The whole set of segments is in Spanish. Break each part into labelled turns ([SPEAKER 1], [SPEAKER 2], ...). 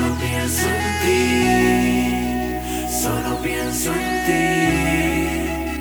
[SPEAKER 1] Solo pienso en ti, solo pienso en ti.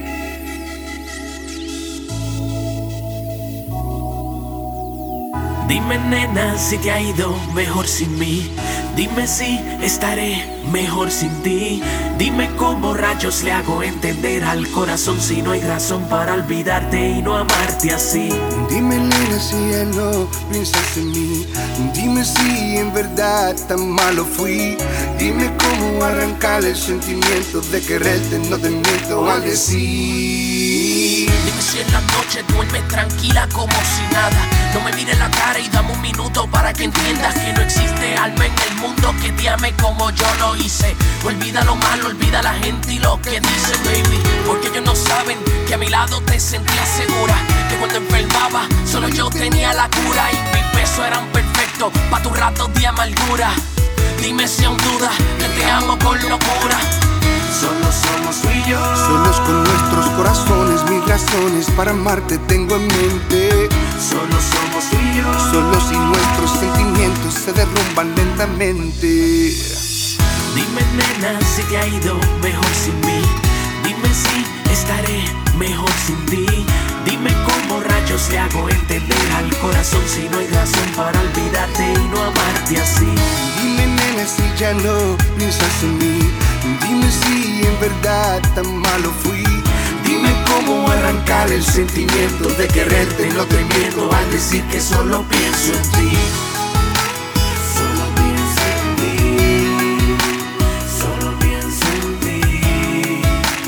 [SPEAKER 1] Dime, nena, si te ha ido mejor sin mí. Dime si estaré mejor sin ti. Dime cómo rayos le hago entender al corazón si no hay razón para olvidarte y no amarte así.
[SPEAKER 2] Dime, nena, si ya no piensas en mí. Dime si en verdad tan malo fui. Dime cómo arrancar el sentimiento de quererte, no te miento al decir.
[SPEAKER 1] Dime si en la noche duermes tranquila como si nada. No me mires la cara y dame un minuto para que entiendas que no existe alma en el mundo que te ame como yo lo hice. Olvida lo malo, olvida la gente y lo que dicen, baby. Porque ellos no saben que a mi lado te sentías segura, que cuando enfermaba solo yo tenía la cura y mis besos eran perfectos pa' tus ratos de amargura. Dime si aún dudas que te amo con locura. Solo somos tú y yo,
[SPEAKER 2] solos con nuestros corazones, mis razones para amarte tengo en mente.
[SPEAKER 1] Solo somos tú y yo,
[SPEAKER 2] solos y nuestros sentimientos se derrumban lentamente.
[SPEAKER 1] Dime, nena, si te ha ido mejor sin mí. Dime si estaré mejor sin ti. Dime cómo rayos le hago entender al corazón si no hay razón para olvidarte y no amarte así.
[SPEAKER 2] Dime, nena, si ya no piensas en mí. Dime si en verdad tan malo fui.
[SPEAKER 1] Dime cómo arrancar el sentimiento de quererte, no te miento al decir que solo pienso en ti. Solo pienso en ti, solo pienso en ti.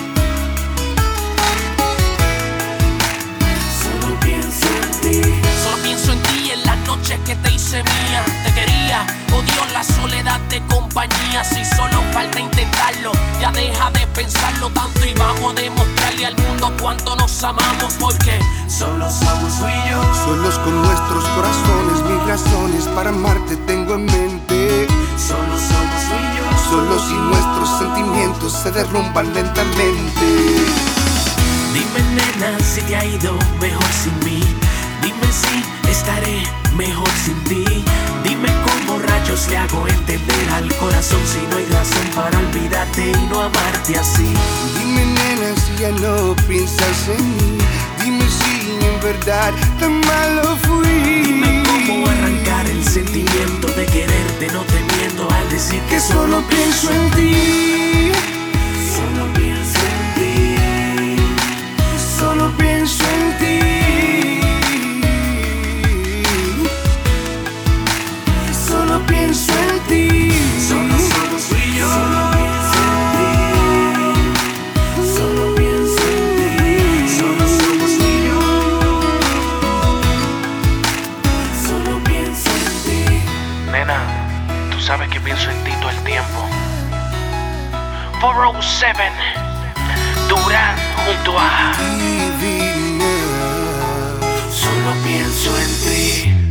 [SPEAKER 1] Solo pienso en ti. Solo pienso en ti en las noches que te hice mía. Te quería, odio la soledad de compañía. Si solo falta intentarlo, ya deja de pensarlo tanto y vamos a demostrarle al mundo cuánto nos amamos. Porque solo somos tú y yo,
[SPEAKER 2] solos con nuestros corazones, mis razones para amarte tengo en mente.
[SPEAKER 1] solo somos tú y yo,
[SPEAKER 2] Solos y nuestros sentimientos se derrumban lentamente.
[SPEAKER 1] Dime, nena, si te ha ido mejor sin mí. Dime si estaré mejor sin ti. Dime cómo rayos le hago entender al corazón si no hay razón para olvidarte y no amarte así.
[SPEAKER 2] Dime, nena, si ya no piensas en mí. Dime si en verdad tan malo fui.
[SPEAKER 1] Dime cómo arrancar el sentimiento de quererte, no te miento al decir que solo pienso en ti. Solo pienso en ti,
[SPEAKER 2] Solo pienso en ti. Solo pienso en ti.
[SPEAKER 1] solo somos tú y yo. Solo pienso en ti, solo pienso en ti. Solo somos tú y yo, solo pienso en ti.
[SPEAKER 3] Nena, tú sabes que pienso en ti todo el tiempo. 407 Durán junto a
[SPEAKER 2] Divina.
[SPEAKER 1] Solo pienso en ti.